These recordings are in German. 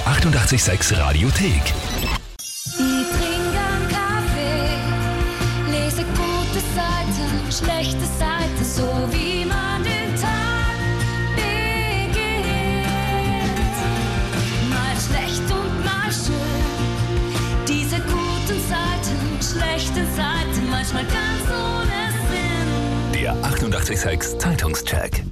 886 Radiothek. Ich trinke einen Kaffee, lese gute Seiten, schlechte Seiten, so wie man den Tag beginnt. Mal schlecht und mal schön, diese guten Seiten, schlechten Seiten, manchmal ganz ohne Sinn. Der 886 Zeitungscheck.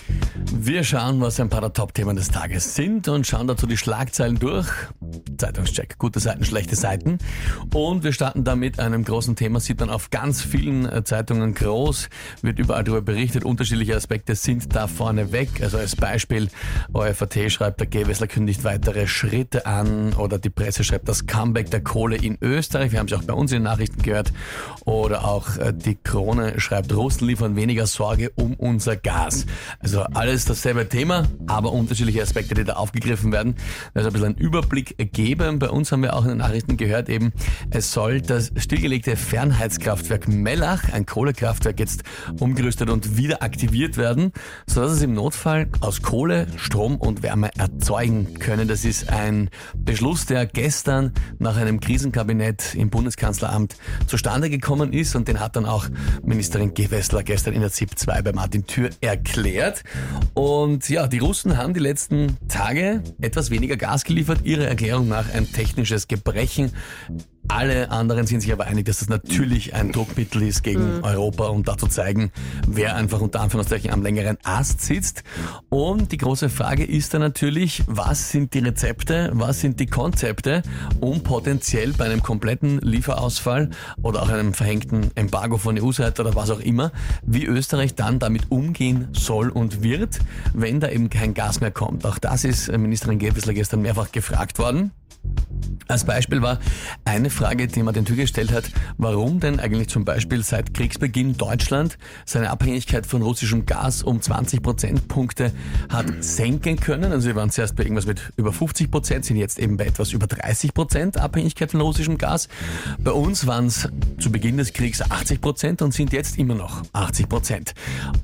Wir schauen, was ein paar der Top-Themen des Tages sind und schauen dazu die Schlagzeilen durch. Zeitungscheck, gute Seiten, schlechte Seiten. Und wir starten da mit einem großen Thema, sieht man auf ganz vielen Zeitungen groß, wird überall darüber berichtet, unterschiedliche Aspekte sind da vorne weg. Also als Beispiel, ORF.at schreibt, der Gewessler kündigt weitere Schritte an, oder die Presse schreibt, das Comeback der Kohle in Österreich, wir haben es auch bei uns in den Nachrichten gehört, oder auch die Krone schreibt, Russen liefern weniger Sorge um unser Gas. Also alles dasselbe Thema, aber unterschiedliche Aspekte, die da aufgegriffen werden. Also ein bisschen einen Überblick geben. Bei uns haben wir auch in den Nachrichten gehört, eben, es soll das stillgelegte Fernheitskraftwerk Mellach, ein Kohlekraftwerk, jetzt umgerüstet und wieder aktiviert werden, sodass es im Notfall aus Kohle Strom und Wärme erzeugen können. Das ist ein Beschluss, der gestern nach einem Krisenkabinett im Bundeskanzleramt zustande gekommen ist, und den hat dann auch Ministerin Gewessler gestern in der ZIP 2 bei Martin Thür erklärt. Und ja, die Russen haben die letzten Tage etwas weniger Gas geliefert. Ihre Erklärung nach ein technisches Gebrechen. Alle anderen sind sich aber einig, dass das natürlich ein Druckmittel ist gegen Europa, um da zu zeigen, wer einfach unter Anführungszeichen am längeren Ast sitzt. Und die große Frage ist dann natürlich, was sind die Rezepte, was sind die Konzepte, um potenziell bei einem kompletten Lieferausfall oder auch einem verhängten Embargo von EU-Seite oder was auch immer, wie Österreich dann damit umgehen soll und wird, wenn da eben kein Gas mehr kommt. Auch das ist Ministerin Gewessler gestern mehrfach gefragt worden. Als Beispiel war eine Frage, die man den Thür gestellt hat, warum denn eigentlich zum Beispiel seit Kriegsbeginn Deutschland seine Abhängigkeit von russischem Gas um 20 Prozentpunkte hat senken können. Also wir waren zuerst bei irgendwas mit über 50%, sind jetzt eben bei etwas über 30% Abhängigkeit von russischem Gas. Bei uns waren es zu Beginn des Kriegs 80% und sind jetzt immer noch 80%.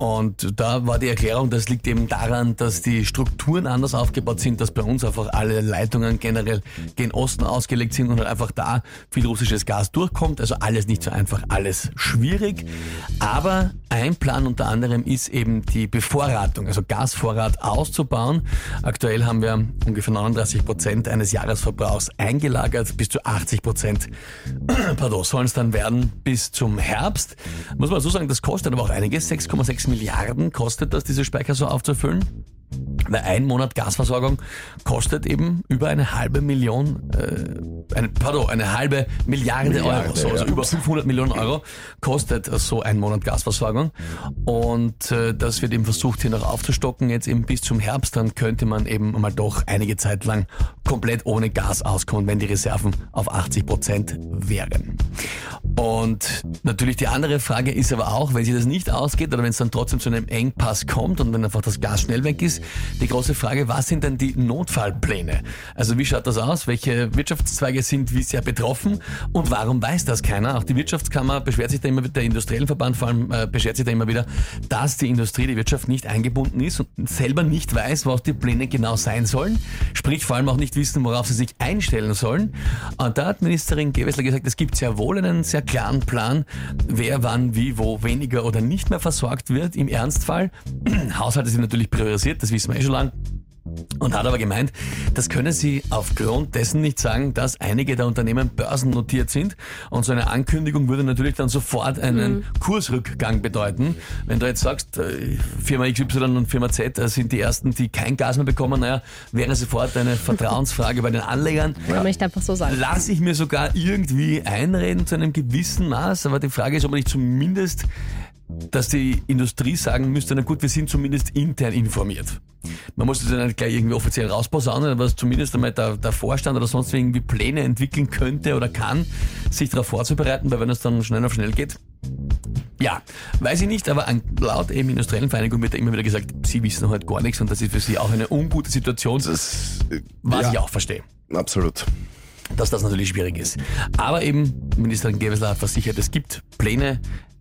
Und da war die Erklärung, das liegt eben daran, dass die Strukturen anders aufgebaut sind, dass bei uns einfach alle Leitungen generell gen Osten ausgelegt sind und halt einfach da viel russisches Gas durchkommt. Also alles nicht so einfach, alles schwierig. Aber ein Plan unter anderem ist eben die Bevorratung, also Gasvorrat auszubauen. Aktuell haben wir ungefähr 39% eines Jahresverbrauchs eingelagert, bis zu 80% sollen es dann werden bis zum Herbst. Muss man so sagen, das kostet aber auch einiges. 6,6 Milliarden kostet das, diese Speicher so aufzufüllen. Weil ein Monat Gasversorgung kostet eben über eine halbe Milliarde Euro. So, also über 500 Millionen Euro kostet so ein Monat Gasversorgung. Und das wird eben versucht, hier noch aufzustocken, jetzt eben bis zum Herbst. Dann könnte man eben mal doch einige Zeit lang komplett ohne Gas auskommen, wenn die Reserven auf 80% wären. Und natürlich die andere Frage ist aber auch, wenn sich das nicht ausgeht oder wenn es dann trotzdem zu einem Engpass kommt und wenn einfach das Gas schnell weg ist, die große Frage, was sind denn die Notfallpläne? Also wie schaut das aus? Welche Wirtschaftszweige sind wie sehr betroffen? Und warum weiß das keiner? Auch die Wirtschaftskammer beschwert sich da immer wieder, der industriellen Verband vor allem beschwert sich da immer wieder, dass die Industrie, die Wirtschaft nicht eingebunden ist und selber nicht weiß, was die Pläne genau sein sollen. Sprich vor allem auch nicht wissen, worauf sie sich einstellen sollen. Und da hat Ministerin Gewessler gesagt, es gibt sehr wohl einen sehr klaren Plan, wer wann, wie, wo weniger oder nicht mehr versorgt wird im Ernstfall. Haushalte sind natürlich priorisiert, das wissen wir schon lang. Und hat aber gemeint, das können sie aufgrund dessen nicht sagen, dass einige der Unternehmen börsennotiert sind. Und so eine Ankündigung würde natürlich dann sofort einen Kursrückgang bedeuten. Wenn du jetzt sagst, Firma XY und Firma Z sind die ersten, die kein Gas mehr bekommen, wäre sofort eine Vertrauensfrage bei den Anlegern. Kann man nicht einfach so sagen. Lass ich mir sogar irgendwie einreden zu einem gewissen Maß. Aber die Frage ist, ob man nicht zumindest, dass die Industrie sagen müsste, na gut, wir sind zumindest intern informiert. Man muss das ja nicht gleich irgendwie offiziell rausposaunen, aber zumindest einmal der Vorstand oder sonst irgendwie Pläne entwickeln könnte oder kann, sich darauf vorzubereiten, weil wenn es dann schnell auf schnell geht, ja, weiß ich nicht, aber laut eben industriellen Vereinigung wird da immer wieder gesagt, sie wissen halt gar nichts und das ist für sie auch eine ungute Situation, was ich auch verstehe. Absolut. Dass das natürlich schwierig ist. Aber eben, Ministerin Gewessler hat versichert, es gibt Pläne,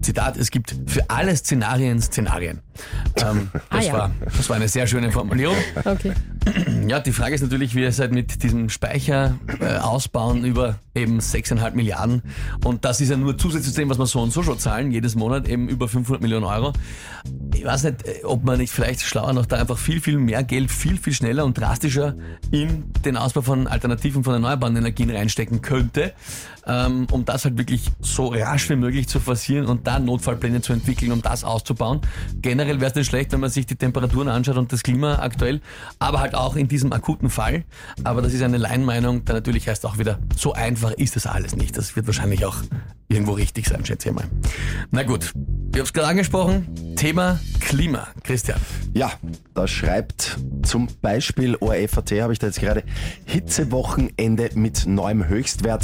Zitat, es gibt für alle Szenarien Szenarien. Das war eine sehr schöne Formulierung. Okay. Ja, die Frage ist natürlich, wie ihr seid mit diesem Speicher ausbauen über eben 6,5 Milliarden. Und das ist ja nur zusätzlich zu dem, was wir so und so schon zahlen, jedes Monat eben über 500 Millionen Euro. Ich weiß nicht, ob man nicht vielleicht schlauer noch da einfach viel, viel mehr Geld, viel, viel schneller und drastischer in den Ausbau von Alternativen, von erneuerbaren Energien reinstecken könnte, um das halt wirklich so rasch wie möglich zu forcieren und da Notfallpläne zu entwickeln, um das auszubauen. Generell wäre es nicht schlecht, wenn man sich die Temperaturen anschaut und das Klima aktuell, aber halt auch in diesem akuten Fall. Aber das ist eine Laienmeinung, da natürlich heißt auch wieder, so einfach ist das alles nicht. Das wird wahrscheinlich auch irgendwo richtig sein, schätze ich mal. Na gut, ich habe es gerade angesprochen, Thema Klima. Christian. Ja, da schreibt zum Beispiel ORF.at, habe ich da jetzt gerade, Hitzewochenende mit neuem Höchstwert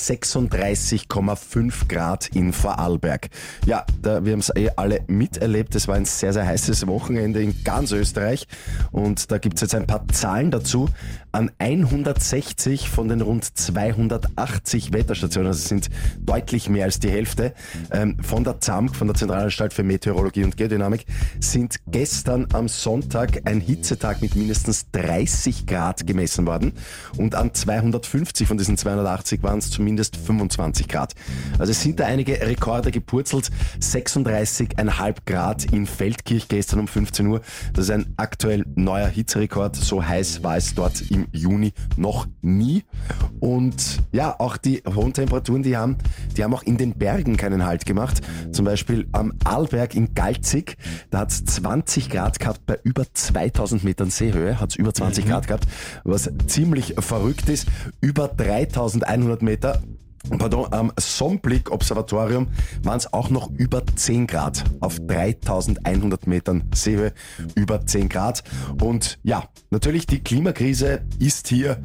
36,5 Grad in Vorarlberg. Ja, wir haben es alle miterlebt, es war ein sehr, sehr heißes Wochenende in ganz Österreich und da gibt es jetzt ein paar Zahlen dazu. An 160 von den rund 280 Wetterstationen, also es sind deutlich mehr als die Hälfte, von der ZAMG, von der Zentralanstalt für Meteorologie und Geodynamik, sind gestern am Sonntag ein Hitzetag mit mindestens 30 Grad gemessen worden und an 250 von diesen 280 waren es zumindest 25 Grad. Also es sind da einige Rekorde gepurzelt. 36,5 Grad in Feldkirch gestern um 15 Uhr. Das ist ein aktuell neuer Hitzerekord. So heiß war es dort im Juni noch nie. Und ja, auch die hohen Temperaturen, die haben auch in den Bergen keinen Halt gemacht. Zum Beispiel am Arlberg in Galzig, da hat es 20 Grad gehabt bei über 2000 Metern Seehöhe, hat es über 20 Grad gehabt, was ziemlich verrückt ist. Über 3100 Meter. Am Somblick-Observatorium waren es auch noch über 10 Grad. Auf 3100 Metern Seehöhe über 10 Grad. Und ja, natürlich die Klimakrise ist hier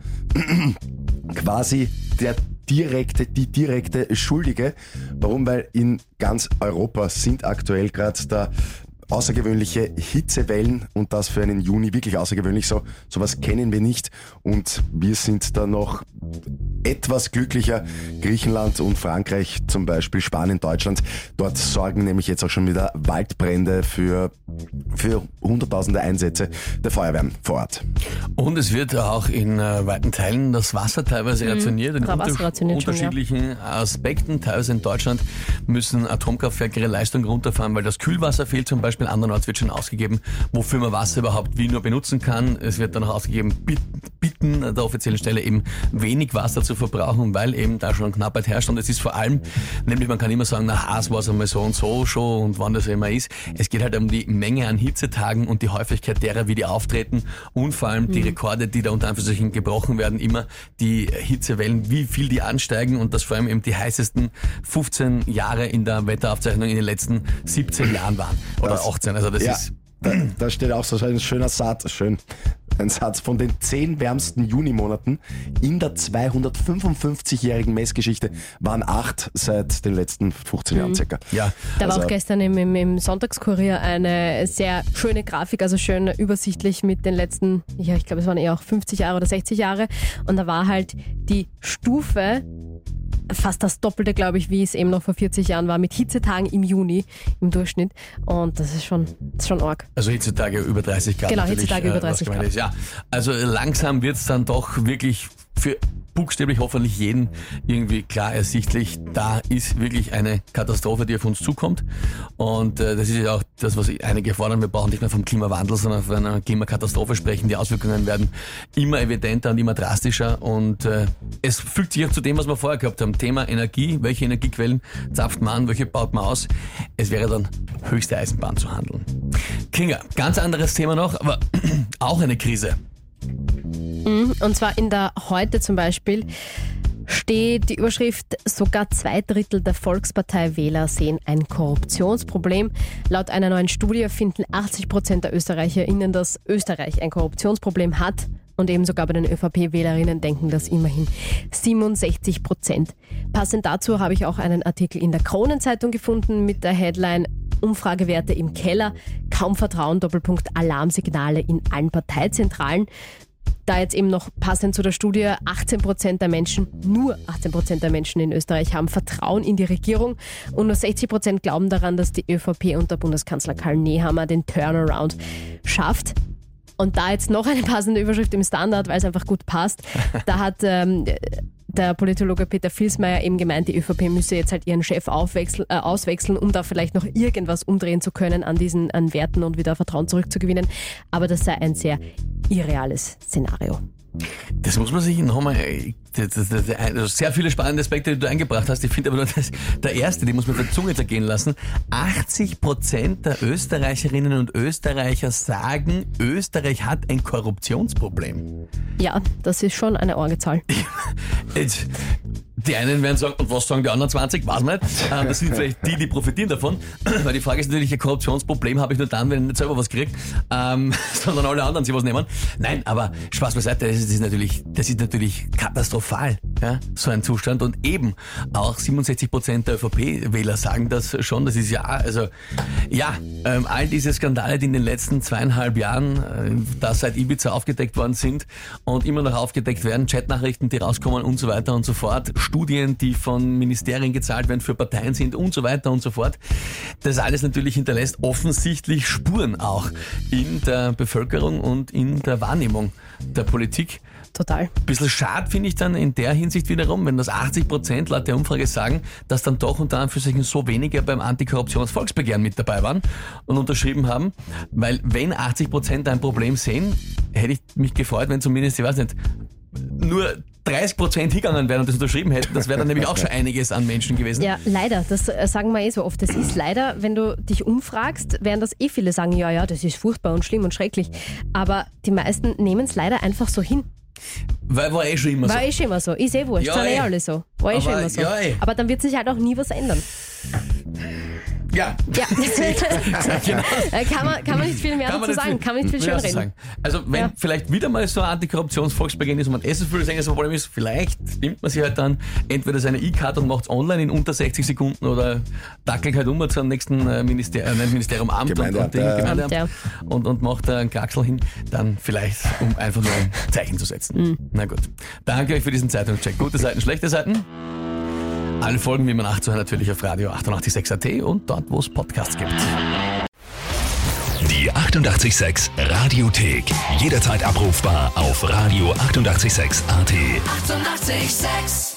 quasi die direkte Schuldige. Warum? Weil in ganz Europa sind aktuell gerade da außergewöhnliche Hitzewellen und das für einen Juni wirklich außergewöhnlich. Sowas kennen wir nicht und wir sind da noch etwas glücklicher. Griechenland und Frankreich, zum Beispiel Spanien, Deutschland, dort sorgen nämlich jetzt auch schon wieder Waldbrände für hunderttausende Einsätze der Feuerwehren vor Ort. Und es wird auch in weiten Teilen das Wasser teilweise rationiert, in unterschiedlichen Aspekten. Teilweise in Deutschland müssen Atomkraftwerke ihre Leistung runterfahren, weil das Kühlwasser fehlt zum Beispiel. Andernorts wird schon ausgegeben, wofür man Wasser überhaupt wie nur benutzen kann. Es wird dann auch ausgegeben, bitten der offiziellen Stelle eben wenig Wasser zu verbrauchen, weil eben da schon Knappheit herrscht. Und es ist vor allem, nämlich man kann immer sagen, na Haas war es einmal so und so schon und wann das immer ist. Es geht halt um die Menge an Hitzetagen und die Häufigkeit derer, wie die auftreten und vor allem die Rekorde, die da unter Anführungszeichen gebrochen werden, immer die Hitzewellen, wie viel die ansteigen und das vor allem eben die heißesten 15 Jahre in der Wetteraufzeichnung in den letzten 17 Jahren waren oder 18. Also das ist... Da steht auch so ein schöner Satz, ein Satz von den 10 wärmsten Junimonaten in der 255-jährigen Messgeschichte waren 8 seit den letzten 15 Jahren circa. Ja. Da war auch gestern im Sonntagskurier eine sehr schöne Grafik, also schön übersichtlich mit den letzten, ich glaube es waren eher auch 50 Jahre oder 60 Jahre und da war halt die Stufe fast das Doppelte, glaube ich, wie es eben noch vor 40 Jahren war, mit Hitzetagen im Juni im Durchschnitt. Und das ist schon arg. Also Hitzetage über 30 Grad. Genau, Hitzetage über 30 Grad. Ja, also langsam wird es dann doch wirklich für buchstäblich hoffentlich jeden irgendwie klar ersichtlich, da ist wirklich eine Katastrophe, die auf uns zukommt. Und das ist ja auch das, was einige fordern. Wir brauchen nicht mehr vom Klimawandel, sondern von einer Klimakatastrophe sprechen. Die Auswirkungen werden immer evidenter und immer drastischer. Und es fügt sich auch zu dem, was wir vorher gehabt haben. Thema Energie. Welche Energiequellen zapft man an? Welche baut man aus? Es wäre dann höchste Eisenbahn zu handeln. Kinga, ganz anderes Thema noch, aber auch eine Krise. Und zwar in der Heute zum Beispiel steht die Überschrift, sogar 2/3 der Volkspartei-Wähler sehen ein Korruptionsproblem. Laut einer neuen Studie finden 80% der ÖsterreicherInnen, dass Österreich ein Korruptionsproblem hat. Und eben sogar bei den ÖVP-Wählerinnen denken das immerhin 67%. Passend dazu habe ich auch einen Artikel in der Kronenzeitung gefunden mit der Headline Umfragewerte im Keller, kaum Vertrauen, Alarmsignale in allen Parteizentralen. Da jetzt eben noch passend zu der Studie, 18% der Menschen, nur 18% der Menschen in Österreich haben Vertrauen in die Regierung und nur 60% glauben daran, dass die ÖVP unter Bundeskanzler Karl Nehammer den Turnaround schafft. Und da jetzt noch eine passende Überschrift im Standard, weil es einfach gut passt, da hat der Politologe Peter Vilsmeier eben gemeint, die ÖVP müsse jetzt halt ihren Chef auswechseln, um da vielleicht noch irgendwas umdrehen zu können an Werten und wieder Vertrauen zurückzugewinnen. Aber das sei ein sehr irreales Szenario. Das muss man sich nochmal, also sehr viele spannende Aspekte, die du eingebracht hast. Ich finde aber nur der erste, den muss man auf der Zunge zergehen lassen. 80% der Österreicherinnen und Österreicher sagen, Österreich hat ein Korruptionsproblem. Ja, das ist schon eine Orgezahl. Die einen werden sagen, und was sagen die anderen 20? Weiß man nicht. Das sind vielleicht die profitieren davon. Weil die Frage ist natürlich, ein Korruptionsproblem habe ich nur dann, wenn ich nicht selber was kriege, sondern alle anderen sich was nehmen. Nein, aber Spaß beiseite, das ist natürlich katastrophal, ja, so ein Zustand. Und eben auch 67% der ÖVP-Wähler sagen das schon. Das ist all diese Skandale, die in den letzten 2,5 Jahren, da seit Ibiza aufgedeckt worden sind und immer noch aufgedeckt werden, Chatnachrichten, die rauskommen und so weiter und so fort, Studien, die von Ministerien gezahlt werden, für Parteien sind und so weiter und so fort. Das alles natürlich hinterlässt offensichtlich Spuren auch in der Bevölkerung und in der Wahrnehmung der Politik. Total. Bisschen schade finde ich dann in der Hinsicht wiederum, wenn das 80% laut der Umfrage sagen, dass dann doch unter Anführungszeichen so wenige beim Antikorruptionsvolksbegehren mit dabei waren und unterschrieben haben, weil wenn 80% ein Problem sehen, hätte ich mich gefreut, wenn zumindest, ich weiß nicht, nur 30% hingegangen wären und das unterschrieben hätten. Das wäre dann nämlich auch schon einiges an Menschen gewesen. Ja, leider. Das sagen wir so oft. Das ist leider, wenn du dich umfragst, werden das viele sagen, ja, das ist furchtbar und schlimm und schrecklich. Aber die meisten nehmen es leider einfach so hin. Weil war schon immer so. War schon immer so. Ist wurscht. Ja, sind alle so. War schon immer so. Ja, aber dann wird sich halt auch nie was ändern. Ja. Genau. Kann man nicht viel mehr dazu sagen. Kann man nicht viel schön reden. Sagen. Also wenn vielleicht wieder mal so ein Antikorruptionsvolksbegehren ist und man so viel sagen, das Problem ist, vielleicht nimmt man sich halt dann entweder seine E-Card und macht es online in unter 60 Sekunden oder dackelt halt zum nächsten Ministerium Amt und macht da einen Kraxel hin, dann vielleicht, um einfach nur ein Zeichen zu setzen. Na gut. Danke euch für diesen Zeitungscheck. Gute Seiten, schlechte Seiten. Alle Folgen wie immer nachzuhören natürlich auf Radio 886.at und dort, wo es Podcasts gibt. Die 886 Radiothek. Jederzeit abrufbar auf Radio 886.at. 886